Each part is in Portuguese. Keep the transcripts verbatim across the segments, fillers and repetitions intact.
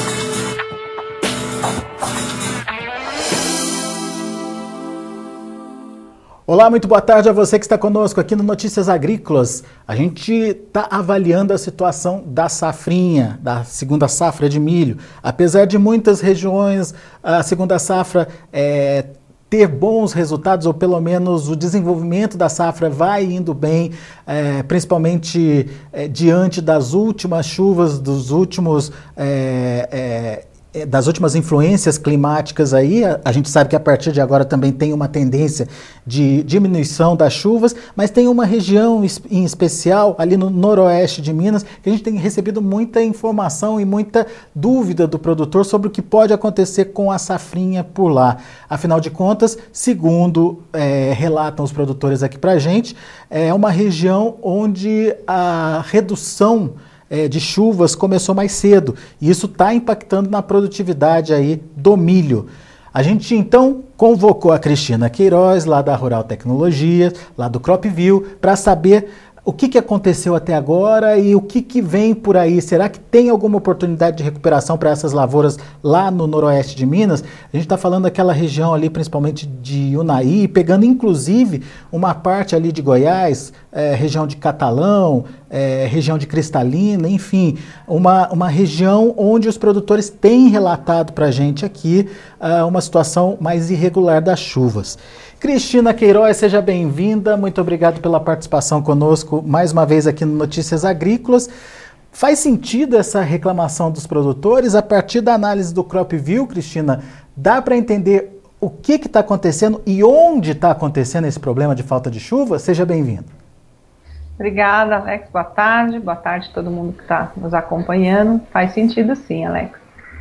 Olá, muito boa tarde a você que está conosco aqui no Notícias Agrícolas. A gente está avaliando a situação da safrinha, da segunda safra de milho. Apesar de muitas regiões, a segunda safra é, ter bons resultados, ou pelo menos o desenvolvimento da safra vai indo bem, é, principalmente é, diante das últimas chuvas, dos últimos... É, é, das últimas influências climáticas aí. A, a gente sabe que a partir de agora também tem uma tendência de diminuição das chuvas, mas tem uma região em especial ali no noroeste de Minas que a gente tem recebido muita informação e muita dúvida do produtor sobre o que pode acontecer com a safrinha por lá. Afinal de contas, segundo é, relatam os produtores aqui pra gente, é uma região onde a redução de chuvas começou mais cedo, e isso está impactando na produtividade aí do milho. A gente então convocou a Cristina Queiroz, lá da Rural Tecnologia, lá do CropView, para saber o que, que aconteceu até agora e o que, que vem por aí. Será que tem alguma oportunidade de recuperação para essas lavouras lá no noroeste de Minas? A gente está falando daquela região ali, principalmente de Unai, pegando inclusive uma parte ali de Goiás, é, região de Catalão, é, região de Cristalina, enfim, uma, uma região onde os produtores têm relatado para a gente aqui uh, uma situação mais irregular das chuvas. Cristina Queiroz, seja bem-vinda, muito obrigado pela participação conosco mais uma vez aqui no Notícias Agrícolas. Faz sentido essa reclamação dos produtores? A partir da análise do CropView, Cristina, dá para entender o que está acontecendo e onde está acontecendo esse problema de falta de chuva? Seja bem-vindo. Obrigada, Alex. Boa tarde. Boa tarde a todo mundo que está nos acompanhando. Faz sentido sim, Alex.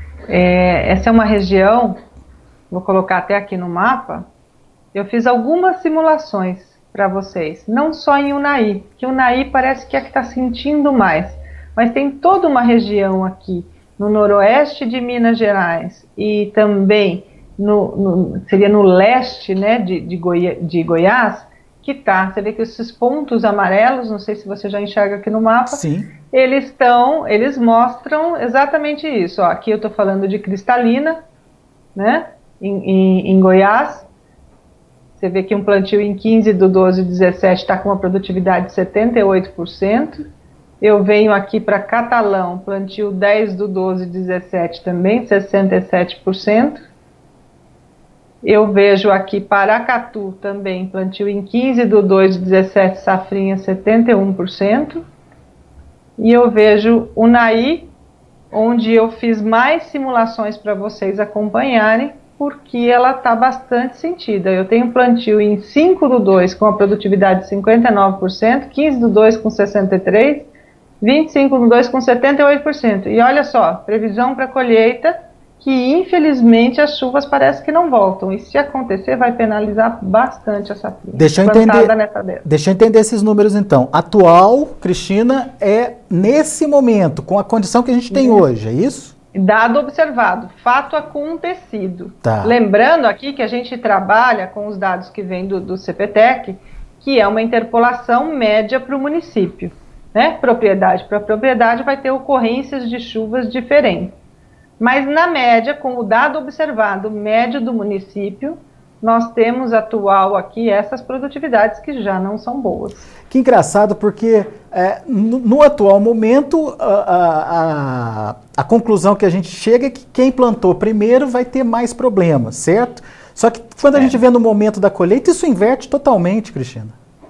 É, essa é uma região, vou colocar até aqui no mapa. Eu fiz algumas simulações para vocês, não só em Unai, que Unai parece que é que está sentindo mais, mas tem toda uma região aqui no noroeste de Minas Gerais e também no, no, seria no leste, né, de, de, Goi de Goiás, que tá, você vê que esses pontos amarelos, não sei se você já enxerga aqui no mapa, sim, eles estão, eles mostram exatamente isso. Ó, aqui eu estou falando de Cristalina, né, em, em, em Goiás. Você vê que um plantio em quinze do doze dezessete está com uma produtividade de setenta e oito por cento. Eu venho aqui para Catalão, plantio dez do doze dezessete também, sessenta e sete por cento. Eu vejo aqui Paracatu também, plantio em quinze do dois dezessete, safrinha setenta e um por cento. E eu vejo Unai, onde eu fiz mais simulações para vocês acompanharem, porque ela está bastante sentida. Eu tenho plantio em cinco do dois com a produtividade de cinquenta e nove por cento, quinze do dois com sessenta e três por cento, vinte e cinco do dois com setenta e oito por cento. E olha só, previsão para colheita, que infelizmente as chuvas parece que não voltam. E se acontecer, vai penalizar bastante a safrinha. Deixa eu entender, deixa eu entender esses números então. Atual, Cristina, é nesse momento, com a condição que a gente tem é. hoje, é isso? Dado observado, fato acontecido. Tá. Lembrando aqui que a gente trabalha com os dados que vêm do, do CPTEC, que é uma interpolação média para o município. Né? Propriedade para propriedade vai ter ocorrências de chuvas diferentes. Mas na média, com o dado observado médio do município, nós temos atual aqui essas produtividades que já não são boas. Que engraçado, porque é, no, no atual momento, a, a, a conclusão que a gente chega é que quem plantou primeiro vai ter mais problemas, certo? Só que quando a é. gente vê no momento da colheita, isso inverte totalmente, Cristina.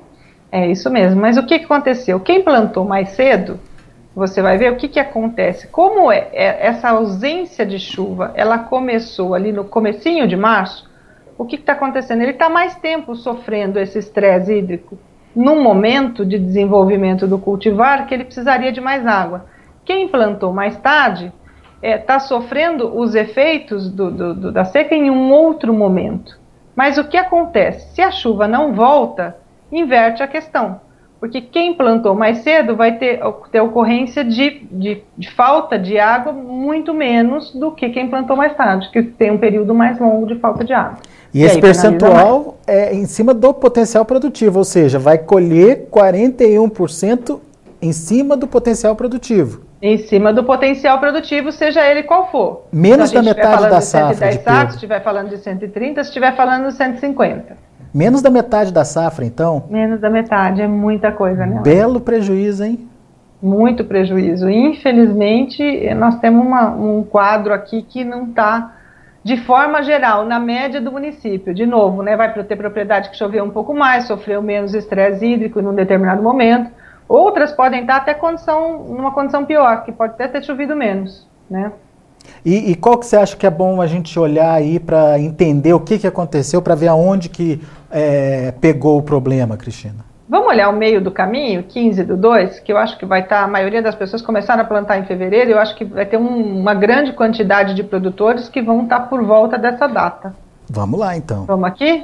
É isso mesmo, mas o que, que aconteceu? Quem plantou mais cedo, você vai ver o que, que acontece. Como é, é, essa ausência de chuva, ela começou ali no comecinho de março, o que está acontecendo? Ele está mais tempo sofrendo esse estresse hídrico num momento de desenvolvimento do cultivar que ele precisaria de mais água. Quem plantou mais tarde está é, sofrendo os efeitos do, do, do, da seca em um outro momento. Mas o que acontece? Se a chuva não volta, inverte a questão. Porque quem plantou mais cedo vai ter, ter ocorrência de, de, de falta de água muito menos do que quem plantou mais tarde, que tem um período mais longo de falta de água. E, e esse aí, percentual é em cima do potencial produtivo, ou seja, vai colher quarenta e um por cento em cima do potencial produtivo. Em cima do potencial produtivo, seja ele qual for. Menos da metade da de safra cento e dez de sacos, perda. se estiver falando de cento e trinta, se estiver falando de cento e cinquenta. Menos da metade da safra, então? Menos da metade, é muita coisa, né? Belo prejuízo, hein? Muito prejuízo. Infelizmente, nós temos uma, um quadro aqui que não está, de forma geral, na média do município. De novo, né, vai ter propriedade que choveu um pouco mais, sofreu menos estresse hídrico em um determinado momento. Outras podem estar até condição, numa condição pior, que pode até ter chovido menos, né? E, e qual que você acha que é bom a gente olhar aí para entender o que, que aconteceu, para ver aonde que é, pegou o problema, Cristina? Vamos olhar o meio do caminho, quinze do dois, que eu acho que vai estar, a maioria das pessoas começaram a plantar em fevereiro, eu acho que vai ter um, uma grande quantidade de produtores que vão estar por volta dessa data. Vamos lá, então. Vamos aqui?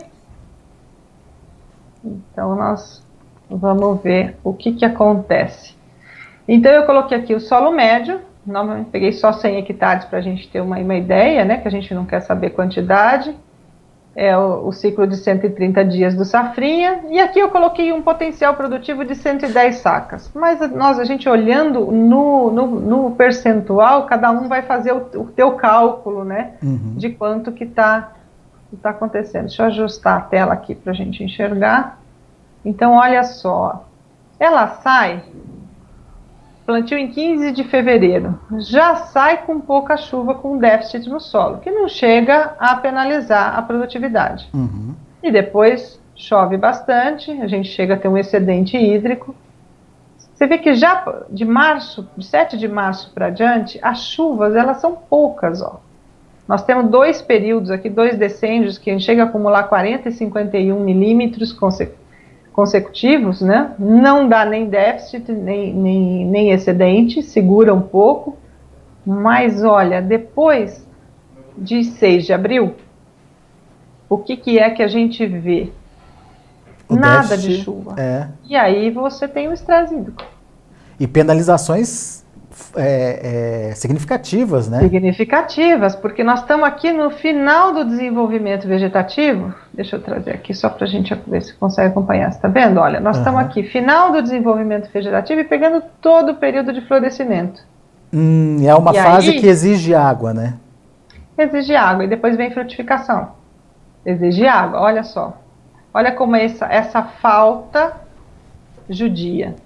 Então, nós vamos ver o que, que acontece. Então, eu coloquei aqui o solo médio, normalmente peguei só cem hectares para a gente ter uma, uma ideia, né, que a gente não quer saber quantidade. É o, o ciclo de cento e trinta dias do safrinha, e aqui eu coloquei um potencial produtivo de cento e dez sacas, mas nós, a gente olhando no, no, no percentual, cada um vai fazer o, o teu cálculo, né, uhum. de quanto que está que tá acontecendo. Deixa eu ajustar a tela aqui para a gente enxergar. Então, olha só, ela sai, plantio em quinze de fevereiro, já sai com pouca chuva, com déficit no solo, que não chega a penalizar a produtividade. Uhum. E depois chove bastante, a gente chega a ter um excedente hídrico. Você vê que já de março, de sete de março para diante, as chuvas, elas são poucas, ó. Nós temos dois períodos aqui, dois decênios, que a gente chega a acumular quarenta e cinquenta e um milímetros consecutivos, consecutivos, né? Não dá nem déficit, nem, nem, nem excedente, segura um pouco, mas olha, depois de seis de abril, o que, que é que a gente vê? O Nada déficit, de chuva. É. E aí você tem o estresse hídrico. E penalizações é, é, significativas, né? Significativas, porque nós estamos aqui no final do desenvolvimento vegetativo. Deixa eu trazer aqui só para a gente ver se consegue acompanhar. Você está vendo? Olha, nós uhum. estamos aqui, final do desenvolvimento vegetativo e pegando todo o período de florescimento. Hum, é uma e fase aí, que exige água, né? Exige água, e depois vem frutificação. Exige água, olha só. Olha como essa, essa falta judia.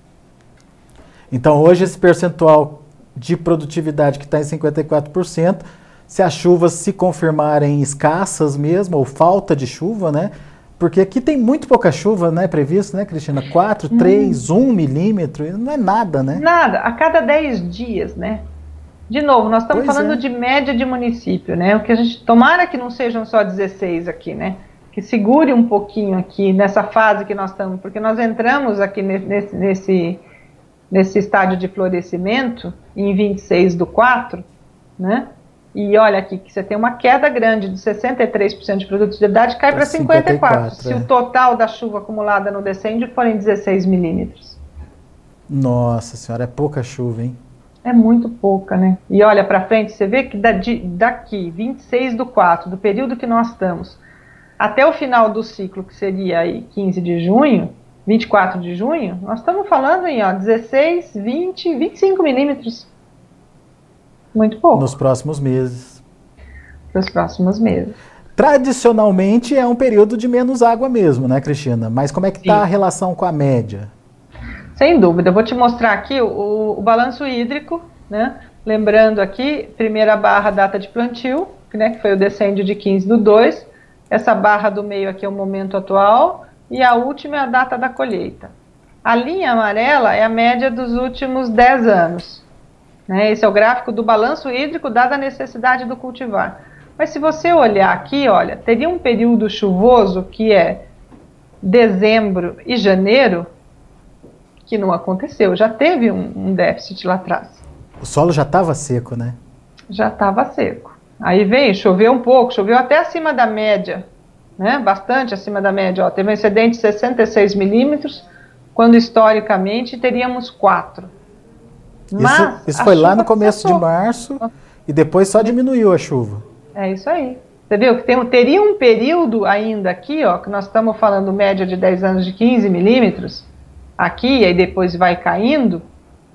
Então, hoje, esse percentual de produtividade que está em cinquenta e quatro por cento, se as chuvas se confirmarem escassas mesmo, ou falta de chuva, né? Porque aqui tem muito pouca chuva, né, previsto, né, Cristina? quatro, três, hum. um milímetro, não é nada, né? Nada, a cada dez dias, né? De novo, nós estamos pois falando é. de média de município, né? O que a gente, tomara que não sejam só dezesseis aqui, né? Que segure um pouquinho aqui, nessa fase que nós estamos, porque nós entramos aqui nesse... nesse nesse estádio de florescimento, em vinte e seis do quatro, né? E olha aqui que você tem uma queda grande de sessenta e três por cento de produtividade, cai para cinquenta e quatro por cento, é. se o total da chuva acumulada no decêndio forem dezesseis milímetros. Nossa senhora, é pouca chuva, hein? É muito pouca, né? E olha para frente, você vê que daqui, vinte e seis do quatro, do período que nós estamos, até o final do ciclo, que seria aí quinze de junho, vinte e quatro de junho, nós estamos falando em ó, dezesseis, vinte, vinte e cinco milímetros. Muito pouco. Nos próximos meses. Nos próximos meses. Tradicionalmente é um período de menos água mesmo, né, Cristina? Mas como é que está a relação com a média? Sem dúvida. Eu vou te mostrar aqui o, o balanço hídrico, né? Lembrando aqui, primeira barra, data de plantio, né, que foi o decêndio de quinze do dois. Essa barra do meio aqui é o momento atual. E a última é a data da colheita. A linha amarela é a média dos últimos dez anos. Né? Esse é o gráfico do balanço hídrico, dada a necessidade do cultivar. Mas se você olhar aqui, olha, teria um período chuvoso que é dezembro e janeiro, que não aconteceu. Já teve um, um déficit lá atrás. O solo já estava seco, né? Já estava seco. Aí veio, choveu um pouco, choveu até acima da média. Né, bastante acima da média, ó, teve um excedente de sessenta e seis milímetros, quando historicamente teríamos quatro. Mas isso isso foi lá no começo cessou. de março, e depois só diminuiu a chuva. É isso aí. Você viu que tem, teria um período ainda aqui, ó, que nós estamos falando média de dez anos de quinze milímetros, aqui, e aí depois vai caindo,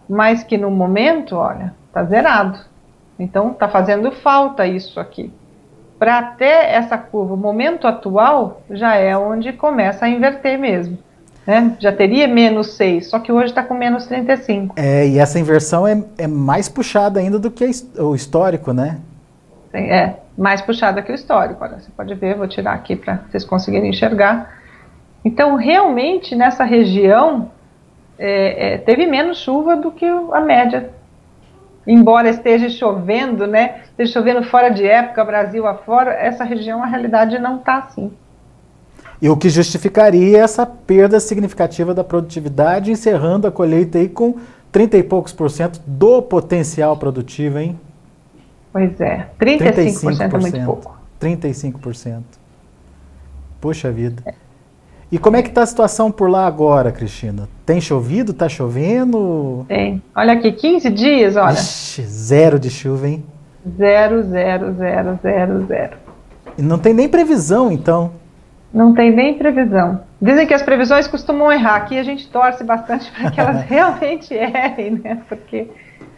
mas que no momento, olha, está zerado. Então está fazendo falta isso aqui. Para ter essa curva, o momento atual já é onde começa a inverter mesmo. Né? Já teria menos seis, só que hoje está com menos trinta e cinco. É, e essa inversão é, é mais puxada ainda do que o histórico, né? É, mais puxada que o histórico. Olha, você pode ver, vou tirar aqui para vocês conseguirem enxergar. Então, realmente, nessa região, é, é, teve menos chuva do que a média. Embora esteja chovendo, né? Esteja chovendo fora de época, Brasil afora, essa região, a realidade não está assim. E o que justificaria essa perda significativa da produtividade, encerrando a colheita aí com trinta e poucos por cento do potencial produtivo, hein? Pois é, trinta e cinco por cento é muito pouco. trinta e cinco por cento. Poxa vida. É. E como é que está a situação por lá agora, Cristina? Tem chovido? Está chovendo? Tem. Olha aqui, quinze dias, olha. Ixi, zero de chuva, hein? Zero, zero, zero, zero, zero. E não tem nem previsão, então? Não tem nem previsão. Dizem que as previsões costumam errar. Aqui a gente torce bastante para que elas realmente errem, né? Porque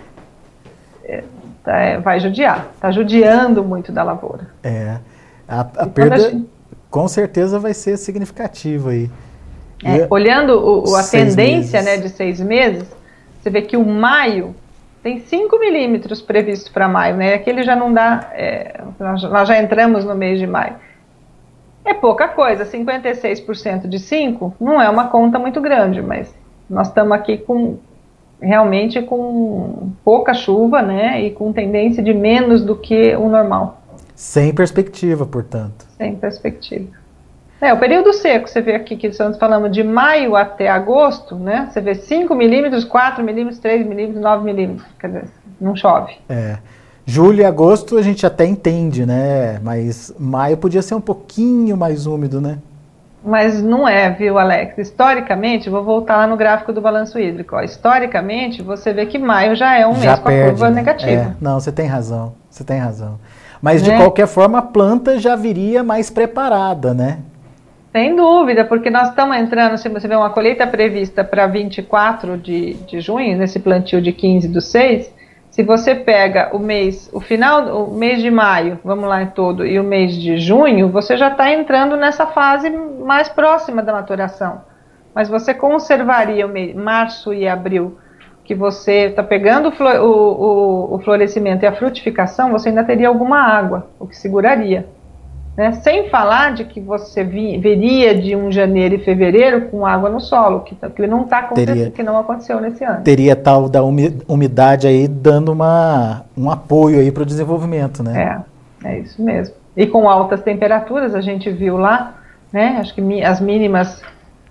é, tá, é, vai judiar. Está judiando muito da lavoura. É. A, a perda, a gente... com certeza, vai ser significativa aí. É, olhando o, a tendência, né, de seis meses, você vê que o maio tem cinco milímetros previsto para maio, né? Aqui ele já não dá... É, nós já entramos no mês de maio. É pouca coisa, cinquenta e seis por cento de cinco não é uma conta muito grande, mas nós estamos aqui com realmente com pouca chuva, né, e com tendência de menos do que o normal. Sem perspectiva, portanto. Sem perspectiva. É, o período seco, você vê aqui que estamos falando de maio até agosto, né, você vê cinco milímetros, quatro milímetros, três milímetros, nove milímetros, quer dizer, não chove. É. Julho e agosto a gente até entende, né? Mas maio podia ser um pouquinho mais úmido, né? Mas não é, viu, Alex? Historicamente, vou voltar lá no gráfico do balanço hídrico. Ó. Historicamente, você vê que maio já é um já mês com perde, a curva, né, negativa. É, não, você tem razão, você tem razão. Mas, né, de qualquer forma, a planta já viria mais preparada, né? Sem dúvida, porque nós estamos entrando, se você vê uma colheita prevista para vinte e quatro de, de junho, nesse plantio de quinze do seis, se você pega o mês, o final, o mês de maio, vamos lá em todo, e o mês de junho, você já está entrando nessa fase mais próxima da maturação. Mas você conservaria o mês, março e abril, que você está pegando o, o, o florescimento e a frutificação, você ainda teria alguma água, o que seguraria. Né? Sem falar de que você vi, veria de um janeiro e fevereiro com água no solo, que, que não tá acontecendo, que não aconteceu nesse ano. Teria tal da umidade aí dando uma, um apoio aí para o desenvolvimento, né? É, é isso mesmo. E com altas temperaturas, a gente viu lá, né? Acho que as mínimas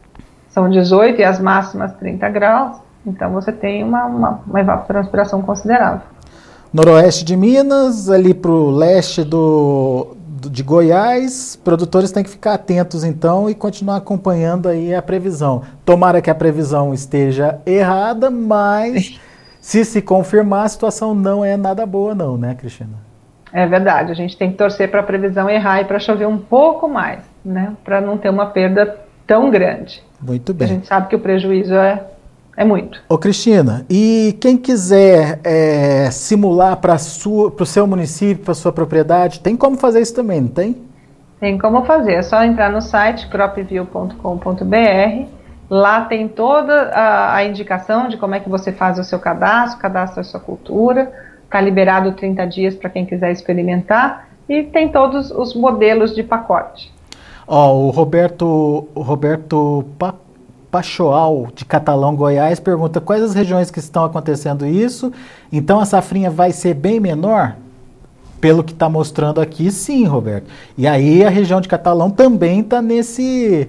são dezoito e as máximas trinta graus, então você tem uma, uma, uma evapotranspiração considerável. Noroeste de Minas, ali para o leste do... de Goiás, produtores têm que ficar atentos então e continuar acompanhando aí a previsão. Tomara que a previsão esteja errada, mas se se confirmar, a situação não é nada boa não, né, Cristina? É verdade, a gente tem que torcer para a previsão errar e para chover um pouco mais, né, para não ter uma perda tão grande. Muito bem. A gente sabe que o prejuízo é É muito. Ô Cristina, e quem quiser é, simular para o seu município, para a sua propriedade, tem como fazer isso também, não tem? Tem como fazer, é só entrar no site cropview ponto com ponto b r, lá tem toda a, a indicação de como é que você faz o seu cadastro, cadastra a sua cultura, está liberado trinta dias para quem quiser experimentar, e tem todos os modelos de pacote. Ó, o Roberto, o Roberto Papo Pachoal, de Catalão, Goiás, pergunta quais as regiões que estão acontecendo isso. Então a safrinha vai ser bem menor? Pelo que está mostrando aqui, sim, Roberto. E aí a região de Catalão também está nesse,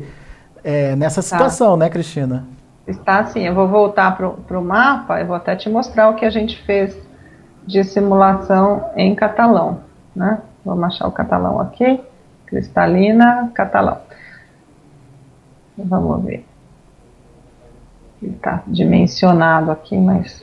é, nessa situação, tá, né, Cristina? Está sim. Eu vou voltar para o mapa, eu vou até te mostrar o que a gente fez de simulação em Catalão. Né? Vamos achar o Catalão aqui. Cristalina, Catalão. Vamos ver. Ele está dimensionado aqui, mas...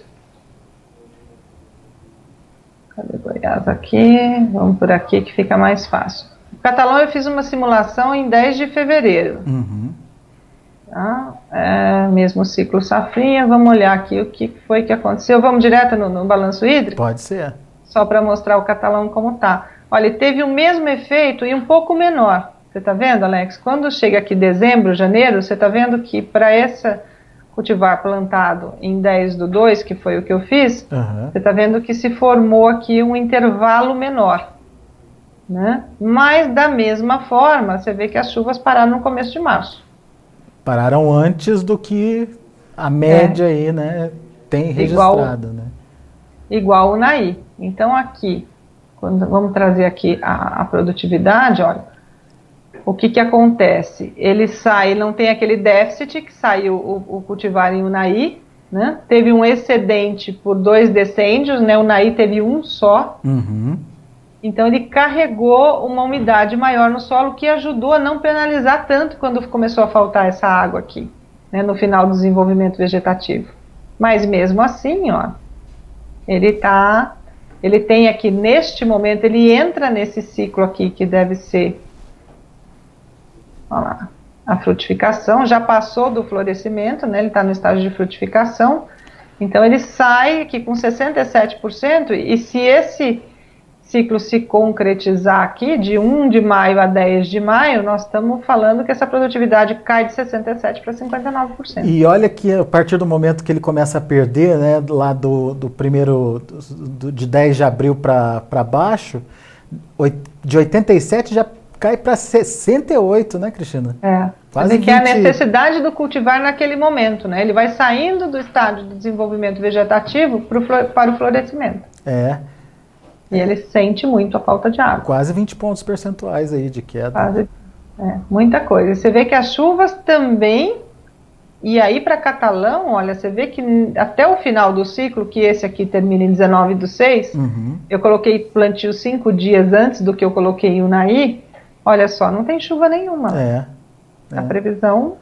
Cadê Goiás aqui? Vamos por aqui que fica mais fácil. O Catalão eu fiz uma simulação em dez de fevereiro. Uhum. Tá? É, mesmo ciclo safrinha, vamos olhar aqui o que foi que aconteceu. Vamos direto no, no balanço hídrico? Pode ser. Só para mostrar o Catalão como está. Olha, teve o mesmo efeito e um pouco menor. Você está vendo, Alex? Quando chega aqui dezembro, janeiro, você está vendo que para essa cultivar plantado em dez do dois, que foi o que eu fiz, uhum. Você está vendo que se formou aqui um intervalo menor. Né? Mas da mesma forma, você vê que as chuvas pararam no começo de março. Pararam antes do que a média é. aí, né, tem registrado. Igual, né? igual o Naí. Então aqui, quando, vamos trazer aqui a, a produtividade, olha, o que que acontece? Ele sai, não tem aquele déficit que saiu o, o cultivar em Unaí, né? Teve um excedente por dois decênios, né? O Unaí teve um só. Uhum. Então ele carregou uma umidade maior no solo que ajudou a não penalizar tanto quando começou a faltar essa água aqui, né, no final do desenvolvimento vegetativo. Mas mesmo assim, ó, ele tá, ele tem aqui neste momento, ele entra nesse ciclo aqui que deve ser, olha lá, a frutificação, já passou do florescimento, né, ele está no estágio de frutificação, então ele sai aqui com sessenta e sete por cento e se esse ciclo se concretizar aqui, de um de maio a dez de maio, nós estamos falando que essa produtividade cai de sessenta e sete por cento para cinquenta e nove por cento. E olha que a partir do momento que ele começa a perder, né, lá do, do primeiro, do, de dez de abril para baixo, de oitenta e sete já cai para sessenta e oito, né, Cristina? É, quase que é a necessidade do cultivar naquele momento, né? Ele vai saindo do estágio de desenvolvimento vegetativo pro, para o florescimento. É. E ele sente muito a falta de água. Quase vinte pontos percentuais aí de queda. Quase, é, muita coisa. Você vê que as chuvas também, e aí para Catalão, olha, você vê que até o final do ciclo, que esse aqui termina em dezenove do seis, uhum. eu coloquei plantio cinco dias antes do que eu coloquei em Unaí, olha só, não tem chuva nenhuma. É, é. A previsão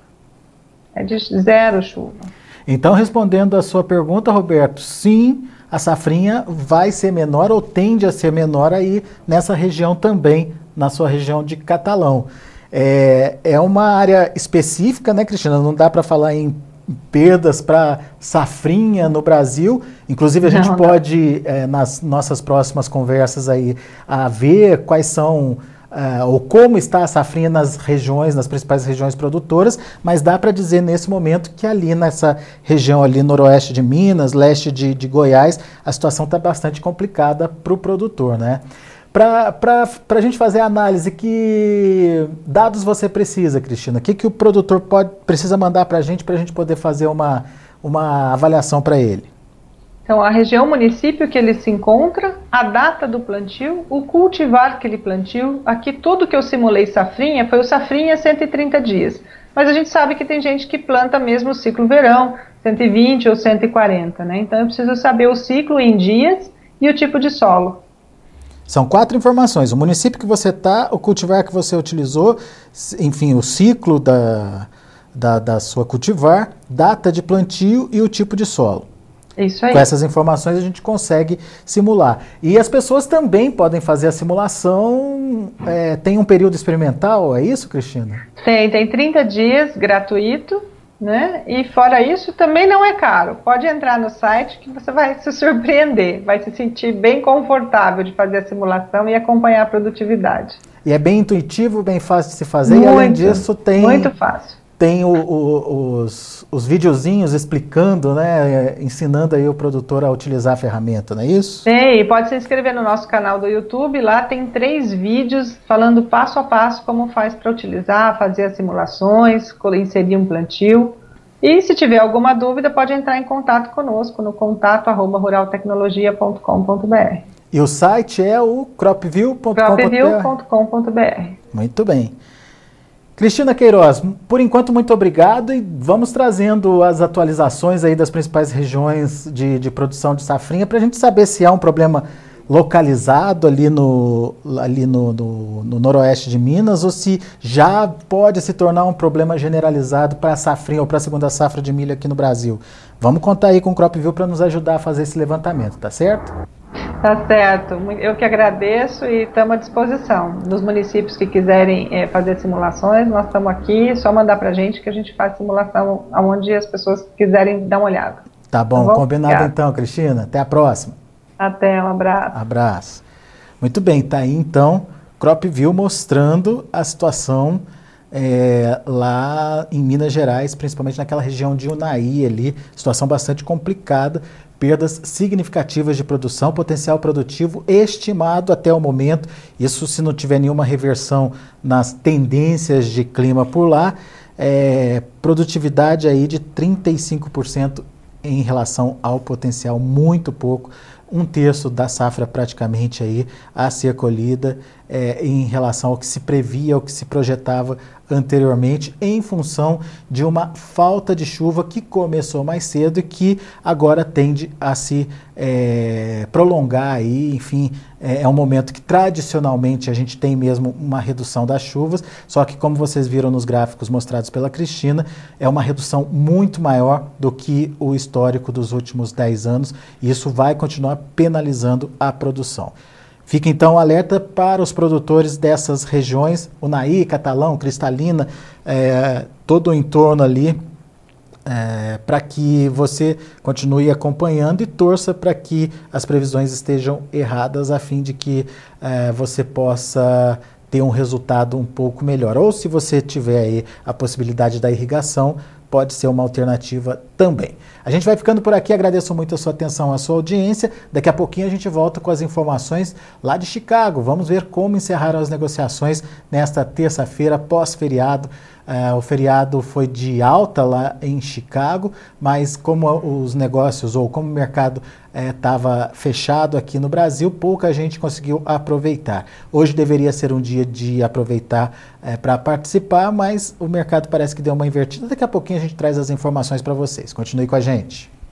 é de zero chuva. Então, respondendo a sua pergunta, Roberto, sim, a safrinha vai ser menor ou tende a ser menor aí nessa região também, na sua região de Catalão. É, é uma área específica, né, Cristina? Não dá para falar em perdas para safrinha no Brasil. Inclusive, a gente não, pode, não. É, nas nossas próximas conversas aí, a ver quais são... Uh, ou como está a safrinha nas regiões, nas principais regiões produtoras, mas dá para dizer nesse momento que ali nessa região ali noroeste de Minas, leste de, de Goiás, a situação está bastante complicada para o produtor, né? Para a gente fazer a análise, que dados você precisa, Cristina? O que, que o produtor pode, precisa mandar para a gente para a gente poder fazer uma, uma avaliação para ele? Então, a região, o município que ele se encontra, a data do plantio, o cultivar que ele plantiu. Aqui tudo que eu simulei safrinha foi o safrinha cento e trinta dias. Mas a gente sabe que tem gente que planta mesmo o ciclo verão, cento e vinte ou cento e quarenta, né? Então eu preciso saber o ciclo em dias e o tipo de solo. São quatro informações: o município que você está, o cultivar que você utilizou, enfim, o ciclo da, da, da sua cultivar, data de plantio e o tipo de solo. Isso aí. Com essas informações a gente consegue simular. E as pessoas também podem fazer a simulação, é, tem um período experimental, é isso, Cristina? Tem, tem trinta dias gratuito, né? E fora isso também não é caro. Pode entrar no site que você vai se surpreender, vai se sentir bem confortável de fazer a simulação e acompanhar a produtividade. E é bem intuitivo, bem fácil de se fazer, muito, e além disso tem... Muito fácil. Tem o, o, os, os videozinhos explicando, né, ensinando aí o produtor a utilizar a ferramenta, não é isso? Tem, e pode se inscrever no nosso canal do YouTube, lá tem três vídeos falando passo a passo como faz para utilizar, fazer as simulações, inserir um plantio. E se tiver alguma dúvida, pode entrar em contato conosco no contato arroba rural tecnologia ponto com ponto br. E o site é o cropview ponto com ponto br. cropview ponto com ponto br. Muito bem. Cristina Queiroz, por enquanto, muito obrigado, e vamos trazendo as atualizações aí das principais regiões de, de produção de safrinha para a gente saber se há um problema localizado ali, no, ali no, no, no noroeste de Minas ou se já pode se tornar um problema generalizado para a safrinha ou para a segunda safra de milho aqui no Brasil. Vamos contar aí com o CropView para nos ajudar a fazer esse levantamento, tá certo? Tá certo. Eu que agradeço e estamos à disposição. Dos municípios que quiserem é, fazer simulações, nós estamos aqui, é só mandar para a gente que a gente faz simulação aonde as pessoas quiserem dar uma olhada. Tá bom, tá bom? Combinado Obrigada. Então, Cristina. Até a próxima. Até, um abraço. Abraço. Muito bem, tá aí então CropView mostrando a situação é, lá em Minas Gerais, principalmente naquela região de Unai ali, situação bastante complicada, perdas significativas de produção, potencial produtivo estimado até o momento, isso se não tiver nenhuma reversão nas tendências de clima por lá, é, produtividade aí de trinta e cinco por cento em relação ao potencial, muito pouco, um terço da safra praticamente aí a ser colhida é, em relação ao que se previa, ao que se projetava anteriormente, em função de uma falta de chuva que começou mais cedo e que agora tende a se é, prolongar aí, enfim, é, é um momento que tradicionalmente a gente tem mesmo uma redução das chuvas, só que como vocês viram nos gráficos mostrados pela Cristina, é uma redução muito maior do que o histórico dos últimos dez anos e isso vai continuar penalizando a produção. Fica então alerta para os produtores dessas regiões, Unai, Catalão, Cristalina, é, todo o entorno ali, é, para que você continue acompanhando e torça para que as previsões estejam erradas, a fim de que é, você possa ter um resultado um pouco melhor. Ou se você tiver aí a possibilidade da irrigação, pode ser uma alternativa também. A gente vai ficando por aqui, agradeço muito a sua atenção, a sua audiência. Daqui a pouquinho a gente volta com as informações lá de Chicago. Vamos ver como encerraram as negociações nesta terça-feira, pós-feriado. Uh, o feriado foi de alta lá em Chicago, mas como os negócios ou como o mercado estava uh, fechado aqui no Brasil, pouca gente conseguiu aproveitar. Hoje deveria ser um dia de aproveitar uh, para participar, mas o mercado parece que deu uma invertida. Daqui a pouquinho a gente traz as informações para vocês. Continue com a gente.